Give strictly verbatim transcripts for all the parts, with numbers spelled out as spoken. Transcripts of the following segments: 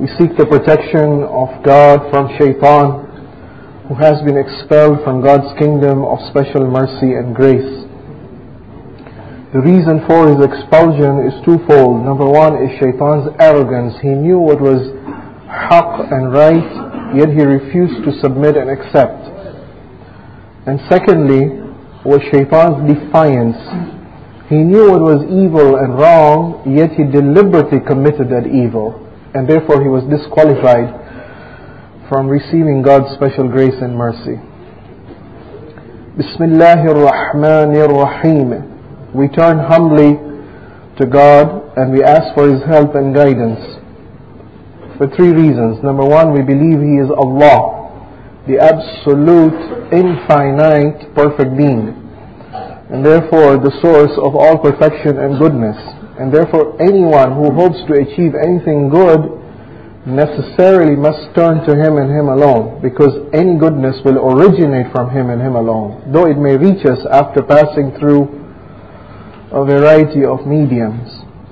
We seek the protection of God from Shaitan, who has been expelled from God's kingdom of special mercy and grace. The reason for his expulsion is twofold. Number one is Shaitan's arrogance. He knew what was haqq and right, yet he refused to submit and accept. And secondly was Shaitan's defiance. He knew what was evil and wrong, yet he deliberately committed that evil. And therefore he was disqualified from receiving God's special grace and mercy. Bismillahir Rahmanir Rahim. We turn humbly to God and we ask for His help and guidance for three reasons. Number one, we believe He is Allah, the absolute, infinite, perfect being, and therefore the source of all perfection and goodness. And therefore anyone who hopes to achieve anything good necessarily must turn to Him and Him alone, because any goodness will originate from Him and Him alone, though it may reach us after passing through a variety of mediums.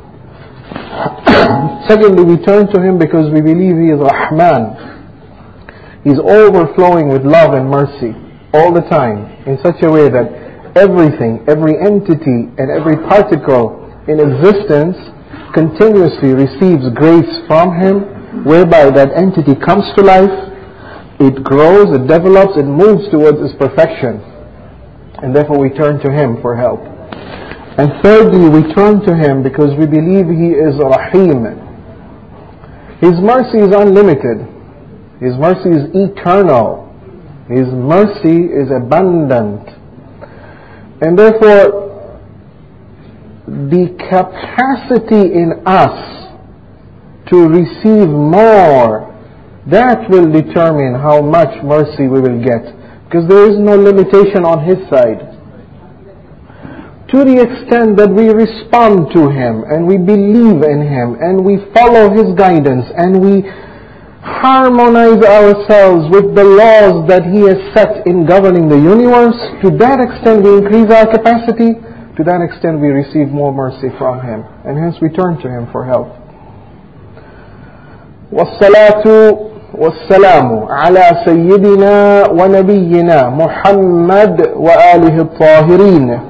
Secondly, we turn to Him because we believe He is Rahman. He's overflowing with love and mercy all the time, in such a way that everything, every entity and every particle in existence continuously receives grace from Him, whereby that entity comes to life, it grows, it develops, it moves towards its perfection, and therefore we turn to Him for help. And thirdly, we turn to Him because we believe He is Rahim. His mercy is unlimited. His mercy is eternal. His mercy is abundant. And therefore the capacity in us to receive more, that will determine how much mercy we will get, because there is no limitation on His side. To the extent that we respond to Him and we believe in Him and we follow His guidance and we harmonize ourselves with the laws that He has set in governing the universe, to that extent we increase our capacity. To that extent we receive more mercy from Him, and hence we turn to Him for help. وَالصَّلَاةُ وَالسَّلَامُ عَلَى سَيِّدِنَا وَنَبِيِّنَا مُحَمَّدٍ وَآلِهِ الطَّاهِرِينَ.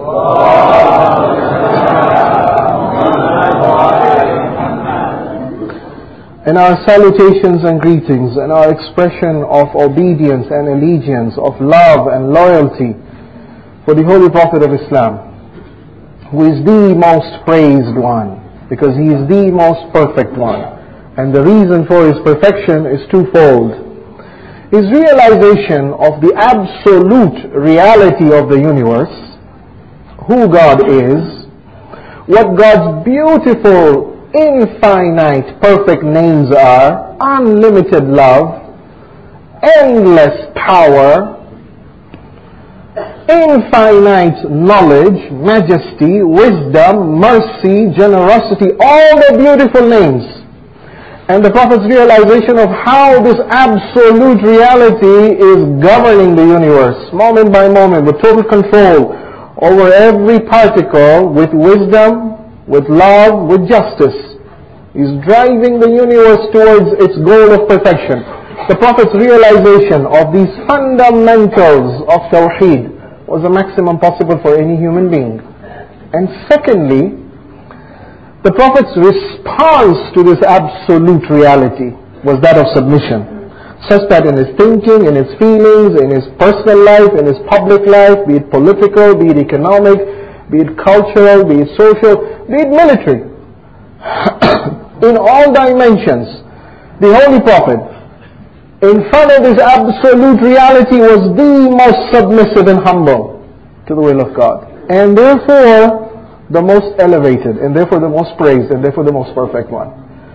And our salutations and greetings and our expression of obedience and allegiance, of love and loyalty for the Holy Prophet of Islam, who is the most praised one, because he is the most perfect one. And the reason for his perfection is twofold. His realization of the absolute reality of the universe, who God is, what God's beautiful, infinite, perfect names are, unlimited love, endless power, infinite knowledge, majesty, wisdom, mercy, generosity, all the beautiful names. And the Prophet's realization of how this absolute reality is governing the universe, moment by moment, with total control over every particle, with wisdom, with love, with justice. He's driving the universe towards its goal of perfection. The Prophet's realization of these fundamentals of Tawheed was the maximum possible for any human being. And secondly, the Prophet's response to this absolute reality was that of submission, such that in his thinking, in his feelings, in his personal life, in his public life, be it political, be it economic, be it cultural, be it social, be it military, in all dimensions, the Holy Prophet, in front of this absolute reality, was the most submissive and humble to the will of God, and therefore the most elevated, and therefore the most praised, and therefore the most perfect one.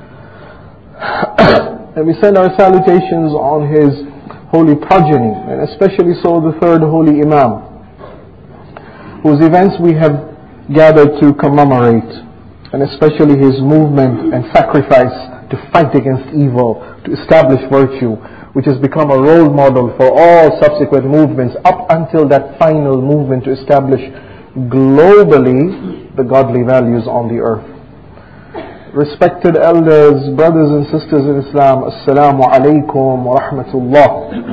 And we send our salutations on his holy progeny, and especially so the third holy Imam, whose events we have gathered to commemorate, and especially his movement and sacrifice to fight against evil, to establish virtue, which has become a role model for all subsequent movements up until that final movement to establish globally the godly values on the earth. Respected elders, brothers and sisters in Islam, Assalamu alaikum wa rahmatullah.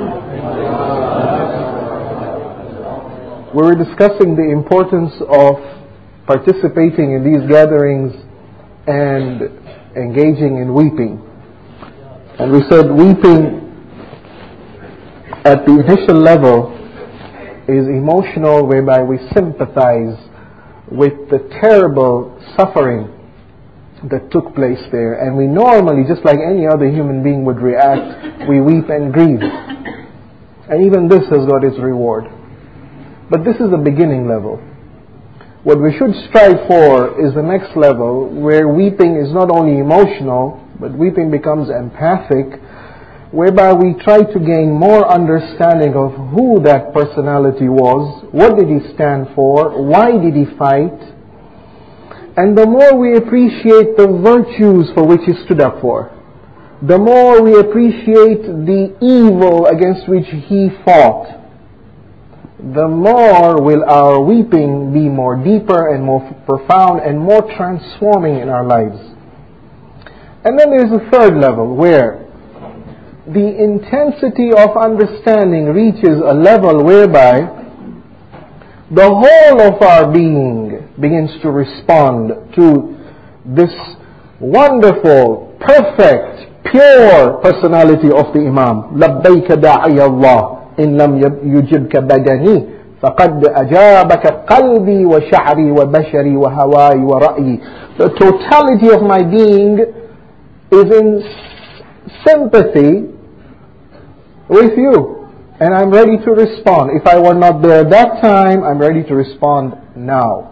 We were discussing the importance of participating in these gatherings and engaging in weeping. And we said weeping at the initial level is emotional, whereby we sympathize with the terrible suffering that took place there. And we normally, just like any other human being would react, we weep and grieve. And even this has got its reward. But this is the beginning level. What we should strive for is the next level, where weeping is not only emotional, but weeping becomes empathic, whereby we try to gain more understanding of who that personality was, what did he stand for, why did he fight, and the more we appreciate the virtues for which he stood up for, the more we appreciate the evil against which he fought, the more will our weeping be more deeper and more profound and more transforming in our lives. And then there's a third level where the intensity of understanding reaches a level whereby the whole of our being begins to respond to this wonderful, perfect, pure personality of the Imam. لَبَّيْكَ دَاعِيَ اللَّهِ إِن لَمْ يُجِبْكَ بَدَنِي فَقَدْ أَجَابَكَ قَلْبِي وَشَعْرِي وَبَشَرِي وَهَوَاي وَرَأْيي. The totality of my being is in sympathy with you, and I'm ready to respond. If I were not there at that time, I'm ready to respond now.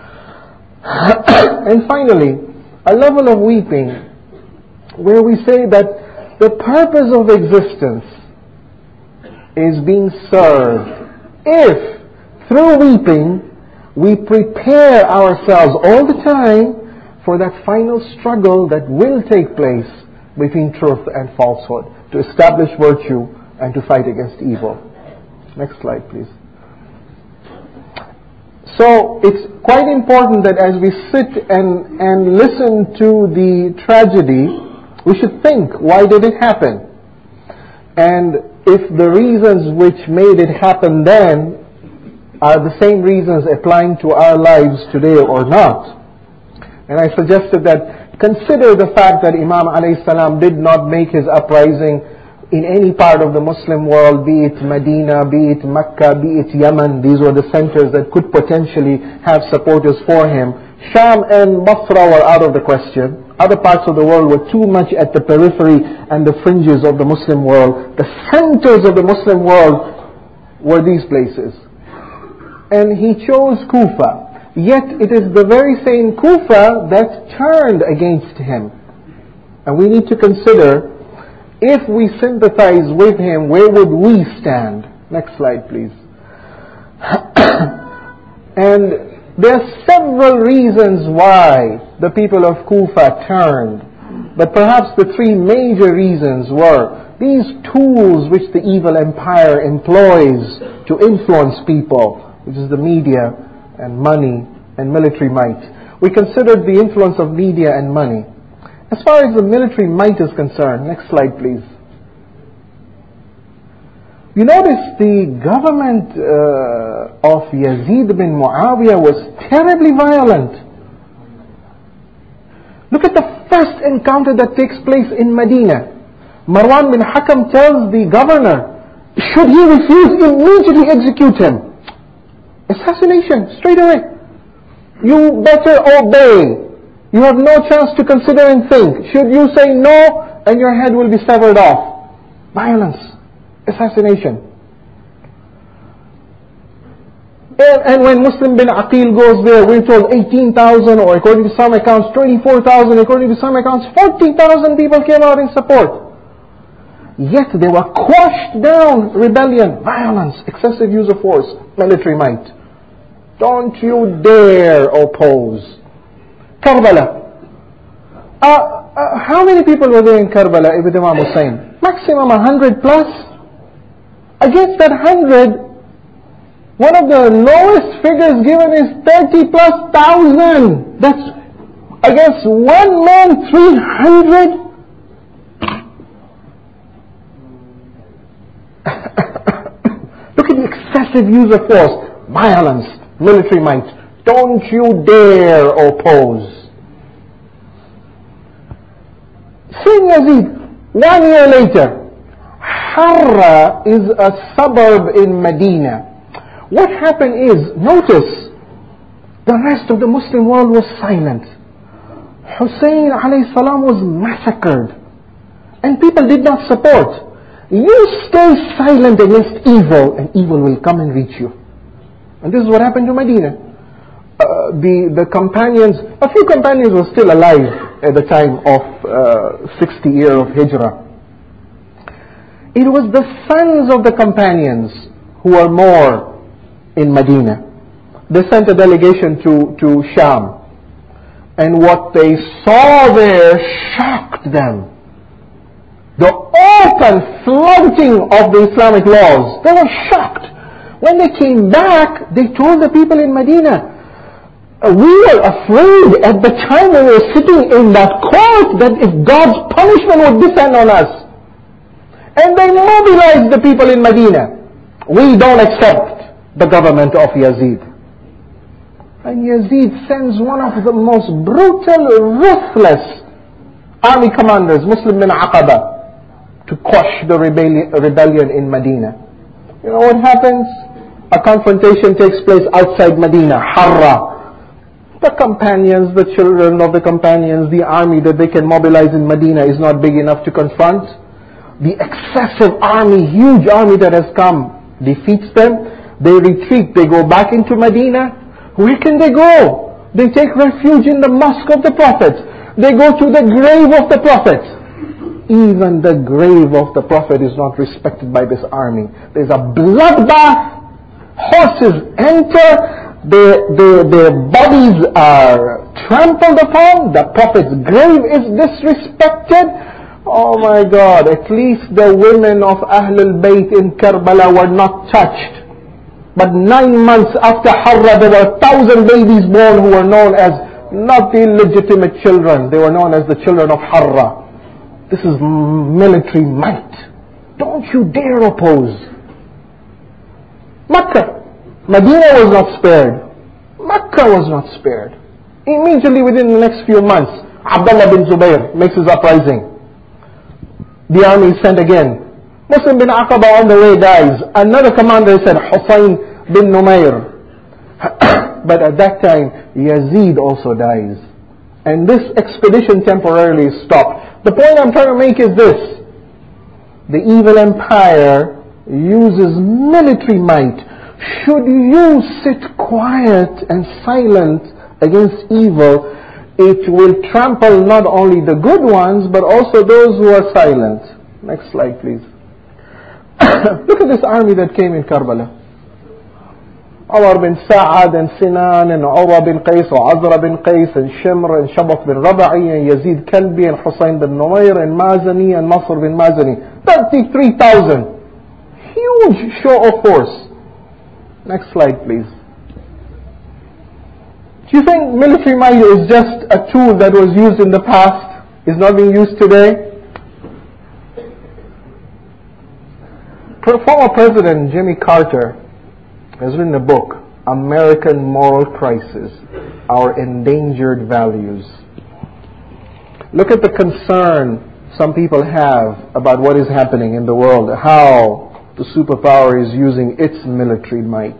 And finally, a level of weeping where we say that the purpose of existence is being served if through weeping we prepare ourselves all the time for that final struggle that will take place between truth and falsehood, to establish virtue and to fight against evil. Next slide, please. So it's quite important that as we sit and, and listen to the tragedy, we should think, why did it happen? And if the reasons which made it happen then are the same reasons applying to our lives today or not. And I suggested that consider the fact that Imam alayhi salam did not make his uprising in any part of the Muslim world, be it Medina, be it Mecca, be it Yemen. These were the centers that could potentially have supporters for him. Sham and Basra were out of the question. Other parts of the world were too much at the periphery and the fringes of the Muslim world. The centers of the Muslim world were these places. And he chose Kufa. Yet it is the very same Kufa that turned against him. And we need to consider, if we sympathize with him, where would we stand? Next slide, please. And there are several reasons why the people of Kufa turned. But perhaps the three major reasons were these tools which the evil empire employs to influence people, which is the media and money and military might. We considered the influence of media and money. As far as the military might is concerned, next slide please. You notice the government uh, of Yazid bin Muawiyah was terribly violent. Look at the first encounter that takes place in Medina. Marwan bin Hakam tells the governor, should he refuse, immediately execute him. Assassination, straight away. You better obey. You have no chance to consider and think. Should you say no, and your head will be severed off. Violence. Assassination. And, and when Muslim bin Aqil goes there, we're told eighteen thousand, or according to some accounts, twenty-four thousand, according to some accounts, forty thousand people came out in support. Yet they were quashed down. Rebellion, violence, excessive use of force, military might. Don't you dare oppose. Karbala. Uh, uh, how many people were there in Karbala with Imam Hussein? Maximum a hundred plus. Against that hundred, one of the lowest figures given is thirty plus thousand. That's against one man, three hundred? Look at the excessive use of force, violence, military might. Don't you dare oppose. Same Yazid, one year later, Harra is a suburb in Medina. What happened is, notice, the rest of the Muslim world was silent. Hussein alayhi salam was massacred. And people did not support. You stay silent against evil, and evil will come and reach you. And this is what happened to Medina. Uh, the, the companions, a few companions were still alive at the time of uh, sixty year of Hijrah. It was the sons of the companions who were more in Medina. They sent a delegation to, to Sham. And what they saw there shocked them. The open flaunting of the Islamic laws. They were shocked. When they came back, they told the people in Medina, we were afraid at the time when we were sitting in that court that if God's punishment would descend on us. And they mobilized the people in Medina. We don't accept the government of Yazid. And Yazid sends one of the most brutal, ruthless army commanders, Muslim bin Aqaba, to quash the rebellion, rebellion in Medina. You know what happens? A confrontation takes place outside Medina, Harra. The companions, the children of the companions, the army that they can mobilize in Medina is not big enough to confront. The excessive army, huge army that has come, defeats them. They retreat, they go back into Medina. Where can they go? They take refuge in the mosque of the Prophet. They go to the grave of the Prophet. Even the grave of the Prophet is not respected by this army. There's a bloodbath. Horses enter. Their, their, their bodies are trampled upon. The Prophet's grave is disrespected. Oh my God. At least the women of Ahlul Bayt in Karbala were not touched. But nine months after Harra, there were a thousand babies born who were known as not the illegitimate children. They were known as the children of Harra. This is military might. Don't you dare oppose. Makkah. Medina was not spared. Makkah was not spared. Immediately within the next few months, Abdullah bin Zubayr makes his uprising. The army is sent again. Muslim bin Aqaba on the way dies. Another commander said, Hussein bin Numayr. But at that time, Yazid also dies. And this expedition temporarily stopped. The point I'm trying to make is this. The evil empire uses military might. Should you sit quiet and silent against evil, it will trample not only the good ones, but also those who are silent. Next slide, please. Look at this army that came in Karbala. Umar bin Sa'ad and Sinan and Urwa bin Qais and Azra bin Qais and Shimr and Shabat bin Raba'i and Yazid Kalbi and Hussein bin Numayr and Mazani and Nasr bin Mazani. thirty-three thousand. Huge show of force. Next slide, please. Do you think military might is just a tool that was used in the past, is not being used today? Former President Jimmy Carter has written a book, American Moral Crisis, Our Endangered Values. Look at the concern some people have about what is happening in the world, how the superpower is using its military might.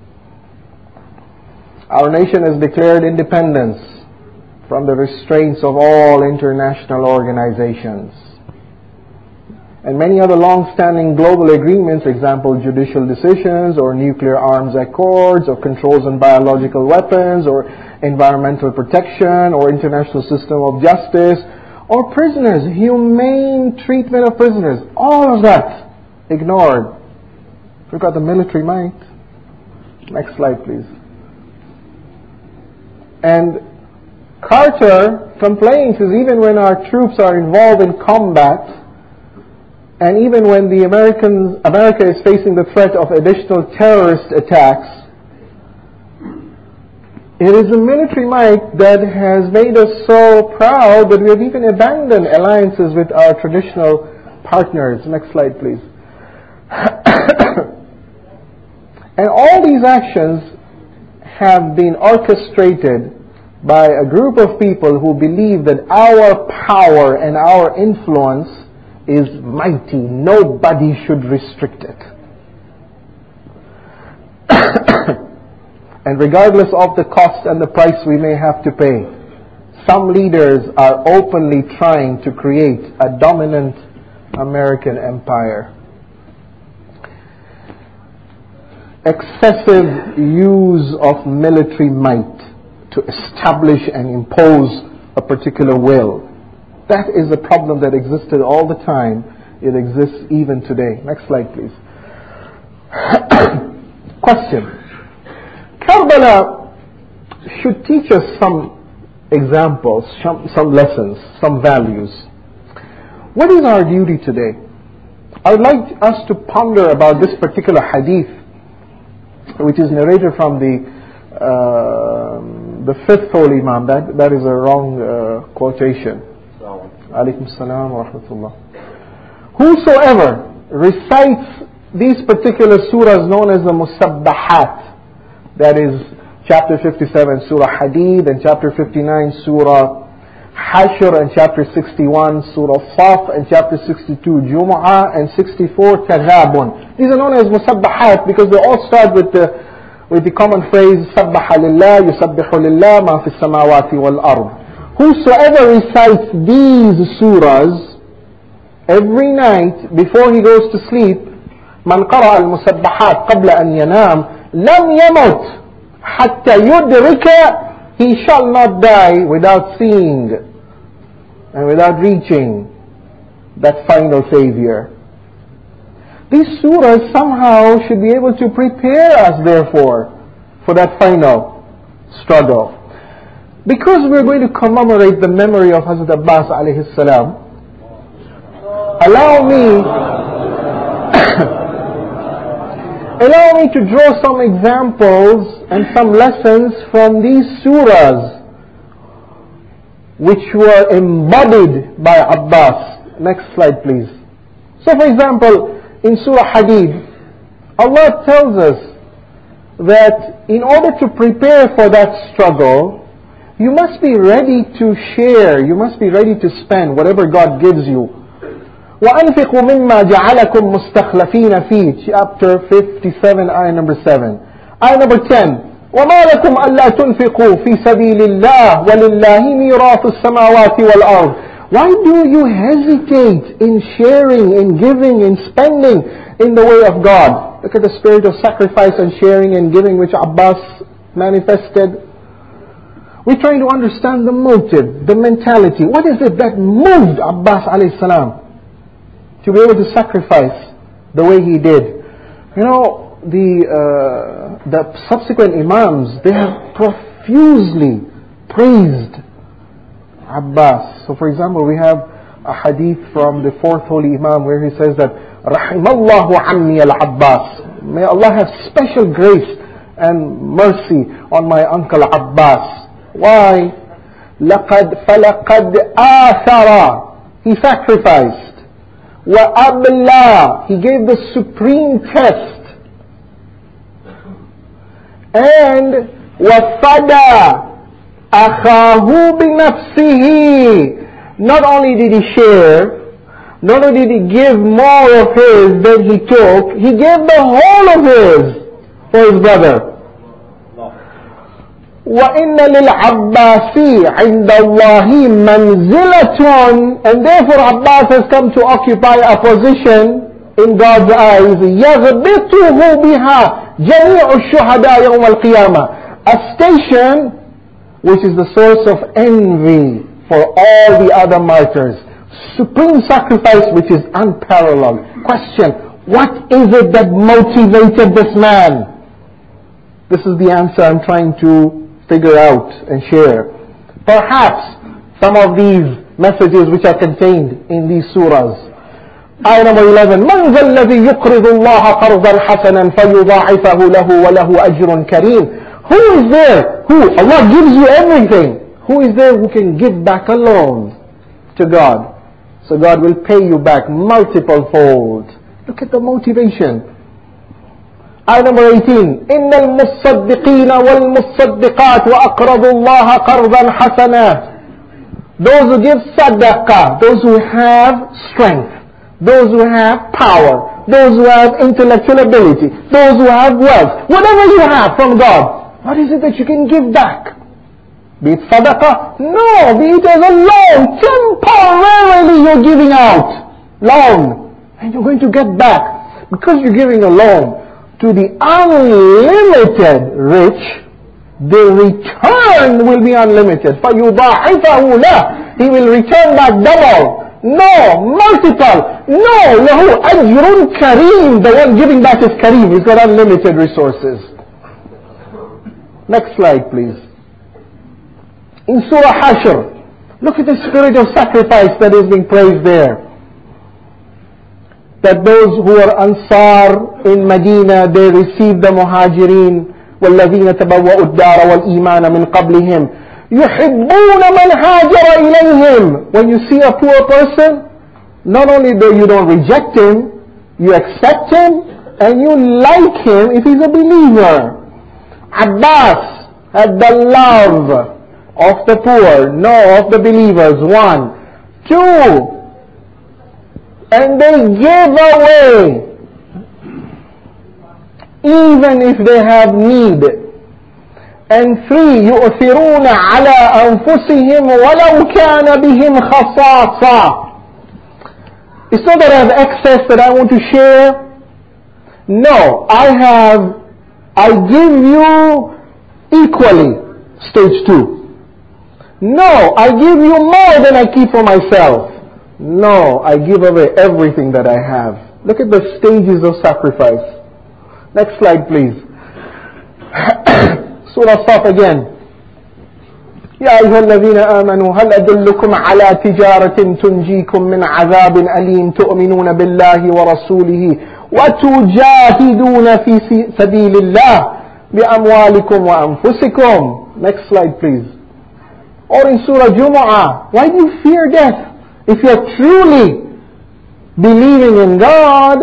Our nation has declared independence from the restraints of all international organizations. And many other long-standing global agreements, example judicial decisions or nuclear arms accords or controls on biological weapons or environmental protection or international system of justice or prisoners, humane treatment of prisoners, all of that ignored. We've got the military might. Next slide, please. And Carter complains is even when our troops are involved in combat, and even when the Americans, America is facing the threat of additional terrorist attacks, It is a military might that has made us so proud that we have even abandoned alliances with our traditional partners. Next slide, please. And all these actions have been orchestrated by a group of people who believe that our power and our influence is mighty. Nobody should restrict it. And regardless of the cost and the price we may have to pay, some leaders are openly trying to create a dominant American empire. Excessive use of military might to establish and impose a particular will. That is a problem that existed all the time. It exists even today. Next slide, please. Question. Karbala should teach us some examples, some, some lessons, some values. What is our duty today? I would like us to ponder about this particular hadith, which is narrated from the uh, the fifth holy Imam. That that is a wrong uh, quotation. Alaykum salam wa rahmatullah. Whosoever recites these particular surahs known as the Musabbahat, that is chapter fifty-seven, Surah Hadid, and chapter fifty-nine, Surah Hashr, and chapter sixty-one, Surah Saf, and chapter sixty-two, Jumu'ah, and sixty-four, Taghabun. These are known as Musabbahat because they all start with the with the common phrase, Sabbaha lillah, yusabbihu lillah, ma fi samawati wal ard. Whosoever recites these surahs every night before he goes to sleep, man qara al-musabbahat qabla an yanam, lam yamut hatta yudrika, he shall not die without seeing and without reaching that final Savior. These surahs somehow should be able to prepare us, therefore, for that final struggle. Because we're going to commemorate the memory of Hazrat Abbas alayhi salam, allow me allow me to draw some examples and some lessons from these surahs which were embodied by Abbas. Next slide, please. So, for example, in Surah Hadid, Allah tells us that in order to prepare for that struggle, you must be ready to share, you must be ready to spend whatever God gives you. وَأَنْفِقُوا مِمَّا جَعَلَكُمْ مُسْتَخْلَفِينَ فِيهِ, chapter fifty-seven, ayah number seven. Ayah number ten. وَمَا لَكُمْ أَلَّا تُنْفِقُوا فِي سَبِيلِ اللَّهِ وَلِلَّهِ مِيرَاثُ السَّمَاوَاتِ وَالْأَرْضِ. Why do you hesitate in sharing, in giving, in spending in the way of God? Look at the spirit of sacrifice and sharing and giving which Abbas manifested. We're trying to understand the motive, the mentality. What is it that moved Abbas alayhi salam to be able to sacrifice the way he did? You know, the uh, the subsequent Imams, they have profusely praised Abbas. So for example, we have a hadith from the fourth holy Imam where he says that Rahimallahu anni al-Abbas, may Allah have special grace and mercy on my uncle Abbas. Why? لَقَدْ فَلَقَدْ آثَرَ, he sacrificed. وَأَبْلَى, he gave the supreme test. And وَفَدَى أَخَاهُ بِنَفْسِهِ, not only did he share, not only did he give more of his than he took, he gave the whole of his for his brother. وَإِنَّ لِلْعَبَّاسِ عِنْدَ اللَّهِ مَنْزِلَةٌ, and therefore Abbas has come to occupy a position in God's eyes, يَغْبِطُهُ بِهَا جَمِيعُ الشُّهَدَاءِ يَوْمَ الْقِيَامَةِ, a station which is the source of envy for all the other martyrs. Supreme sacrifice which is unparalleled. Question, what is it that motivated this man? This is the answer I'm trying to figure out and share. Perhaps some of these messages which are contained in these surahs. Ayah number eleven. مَنْ ذَا الَّذِي يُقْرِضُ اللَّهَ قَرْضًا حَسَنًا فَيُضَاعِفَهُ لَهُ وَلَهُ أَجْرٌ كَرِيمٌ. Who is there? Who? Allah gives you everything. Who is there who can give back alone to God? So God will pay you back multiple fold. Look at the motivation. Ayah number eighteen. إِنَّ الْمُصَّدِّقِينَ وَالْمُصَّدِّقَاتِ وَأَقْرَضُوا اللَّهَ قَرْضًا حَسَنًا. Those who give sadaqah, those who have strength, those who have power, those who have intellectual ability, those who have wealth, whatever you have from God, what is it that you can give back? Be it sadaqah? No, be it as a loan. Temporarily you're giving out. Loan. And you're going to get back. Because you're giving a loan to the unlimited rich, the return will be unlimited. فَيُضَاعِفَهُ لَهُ. He will return back double. No, multiple. No, له أجر كريم. The one giving back is Kareem. He's got unlimited resources. Next slide, please. In Surah Hashr, look at the spirit of sacrifice that is being praised there. That those who are Ansar in Medina, they received the Muhajirin, وَالَّذِينَ تَبَوَّأُوا الدَّارَ وَالْإِيمَانَ مِنْ قَبْلِهِمْ يُحِبُّونَ مَنْ هَاجَرَ إِلَيْهِمْ. When you see a poor person, not only do you don't reject him, you accept him and you like him if he's a believer. Abbas had the love of the poor, no, of the believers. One. Two. And they give away even if they have need. And three. يؤثرون على أنفسهم ولو كان بهم خصاصة. It's not that I have excess that I want to share. No, I have, I give you equally. Stage two. No, I give you more than I keep for myself. No, I give away everything that I have. Look at the stages of sacrifice. Next slide, please. Surah Saf again. يا أيها الذين آمنوا هل أدلكم على تجارة تنجيكم من عذاب أليم تؤمنون بالله ورسوله وتجاهدون في سبيل الله بأموالكم وأنفسكم. Next slide, please. Or in Surah Jumu'ah, why do you fear death? If you're truly believing in God,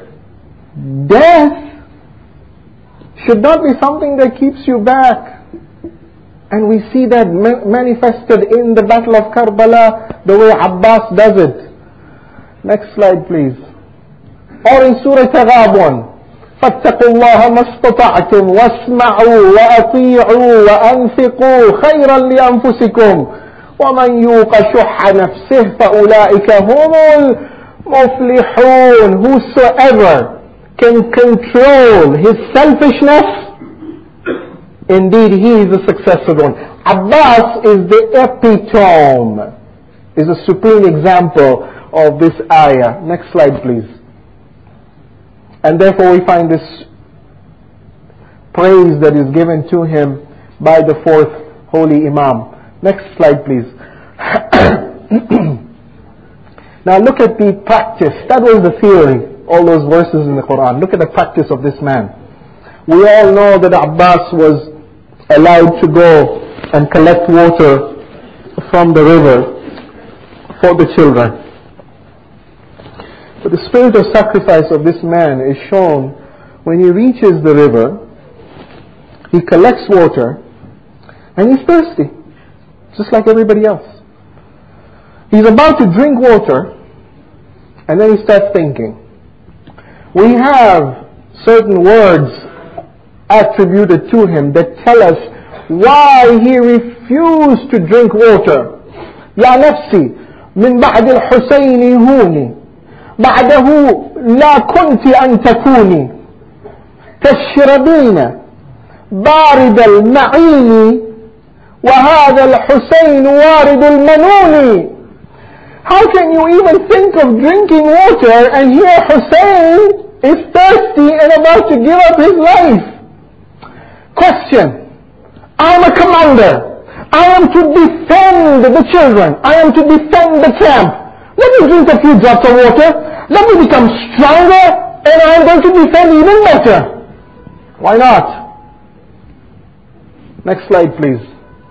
death should not be something that keeps you back. And we see that manifested in the Battle of Karbala, the way Abbas does it. Next slide, please. Or in Surah Taghabun, فاتقوا الله ما استطعتم واسمعوا وأطيعوا وأنفقوا خيرا لأنفسكم ومن يوق شح نفسه فأولئك هم المفلحون. Whosoever can control his selfishness, indeed he is the successful one. Abbas is the epitome, is a supreme example of this ayah. Next slide, please. And therefore we find this praise that is given to him by the fourth holy Imam. Next slide, please. Now look at the practice. That was the theory, all those verses in the Quran. Look at the practice of this man. We all know that Abbas was allowed to go and collect water from the river for the children. But the spirit of sacrifice of this man is shown when he reaches the river, he collects water, and he's thirsty, just like everybody else. He's about to drink water, and then he starts thinking. We have certain words attributed to him that tell us why he refused to drink water. يا نفسي من بعد الحسين هوني بعده لا كنت أن تكوني تشربين بارد المعين وهذا الحسين وارد المنون. How can you even think of drinking water and here Hussein is thirsty and about to give up his life? Question. I am a commander. I am to defend the children. I am to defend the camp. Let me drink a few drops of water. Let me become stronger and I am going to defend even better. Why not? Next slide, please.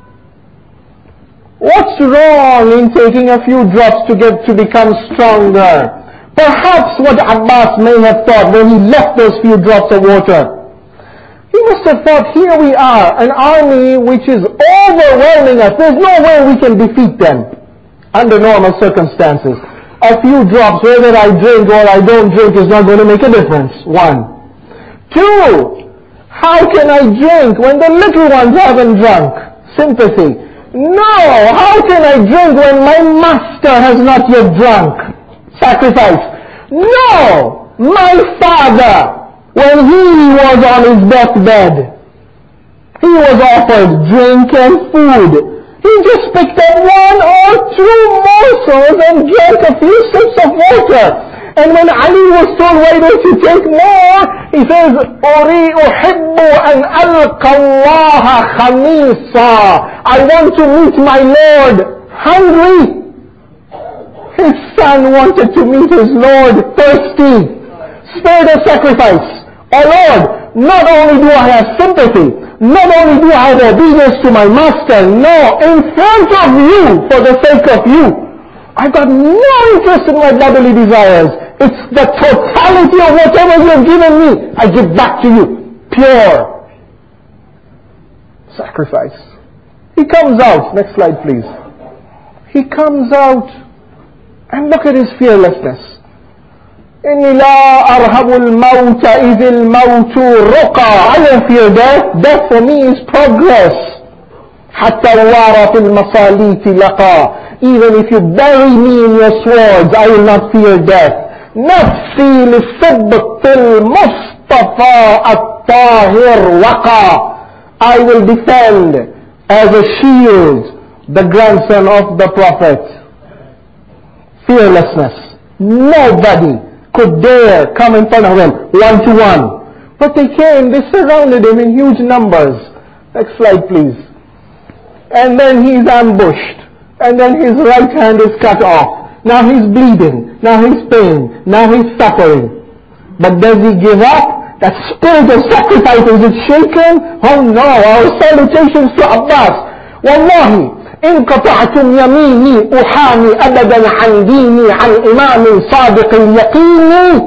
What's wrong in taking a few drops to get to become stronger? Perhaps what Abbas may have thought when he left those few drops of water. He must have thought, here we are, an army which is overwhelming us. There's no way we can defeat them under normal circumstances. A few drops, whether I drink or I don't drink, is not going to make a difference. One. Two, how can I drink when the little ones haven't drunk? Sympathy. No, how can I drink when my master has not yet drunk? Sacrifice. No, my father, when he was on his deathbed, he was offered drink and food. He just picked up one or two morsels and drank a few sips of water. And when Ali was told, why don't you take more? He says, أُرِي أُحِبُّ أَنْ أَلْقَ اللَّهَ خَمِيصًا. I want to meet my Lord hungry. His son wanted to meet his Lord thirsty. Spirit of sacrifice. Oh Lord, not only do I have sympathy, not only do I have obedience to my master, no, in front of you, for the sake of you, I've got no interest in my bodily desires. It's the totality of whatever you have given me, I give back to you. Pure sacrifice. He comes out, next slide please. He comes out and look at his fearlessness. إِنِّي لَا أَرْهَبُ الْمَوْتَ إِذِ الْمَوْتُ رُقَى. I don't fear death. Death for me is progress. حَتَّى الْوَارَ فِي الْمَصَالِيتِ لَقَى. Even if you bury me in your swords, I will not fear death. نَفْسِي لِلصِّبْطِ الْمُصْطَفَى الطَّاهِرِ وَقَى. I will defend as a shield the grandson of the Prophet. Fearlessness. Nobody could dare come in front of him one to one. But they came, they surrounded him in huge numbers. Next slide please. And then he's ambushed. And then his right hand is cut off. Now he's bleeding. Now he's pain. Now he's suffering. But does he give up? That spirit of sacrifice, is it shaken? Oh no, our salutations to Abbas. Wallahi, إن قطعتم يميني أحامي أبدا عن ديني عن إمام صادق اليقين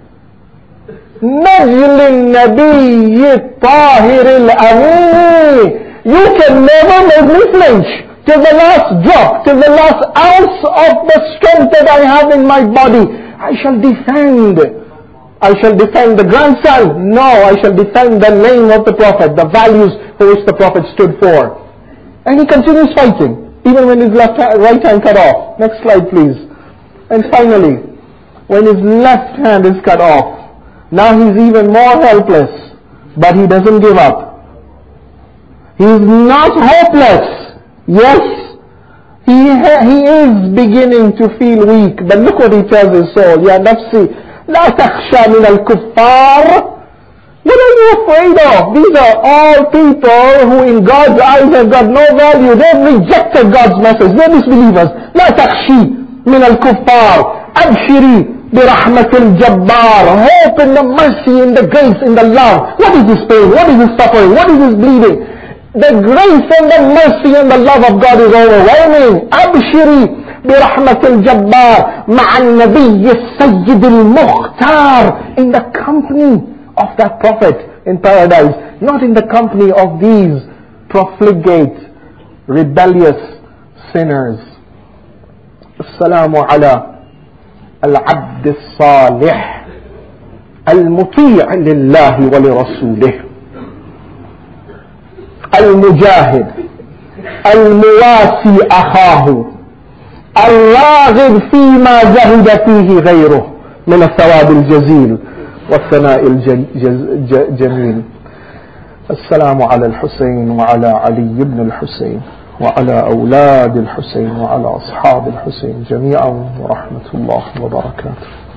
نجل النبي الطاهر الأمين. You can never make me flinch till the last drop, till the last ounce of the strength that I have in my body. I shall defend. I shall defend the grandson. No, I shall defend the name of the Prophet, the values for which the Prophet stood for. And he continues fighting, even when his left hand, right hand cut off. Next slide please. And finally, when his left hand is cut off, now he's even more helpless, but he doesn't give up. He's not hopeless. Yes, he, ha- he is beginning to feel weak, but look what he tells his soul. Ya nafsi, la takhsha min al-kuffar. What are you afraid of? These are all people who in God's eyes have got no value. They've rejected God's message. They're disbelievers. لا تخشي من الكفار. أبشري برحمة الجبار. Hope in the mercy, in the grace, in the love. What is his pain? What is his suffering? What is his bleeding? The grace and the mercy and the love of God is overwhelming. أبشري برحمة الجبار مع النبي السيد المختار. In the company of that Prophet in paradise, not in the company of these profligate, rebellious sinners. Assalamu ala al-abd al-salih al-muti' lillahi wa li rasulih al-mujahid al-muwasi akhahu al-raghib fima zahida fihi ghayruh min al-thawab al-jazil والثناء الجميل. السلام على الحسين وعلى علي بن الحسين وعلى أولاد الحسين وعلى أصحاب الحسين جميعا ورحمة الله وبركاته.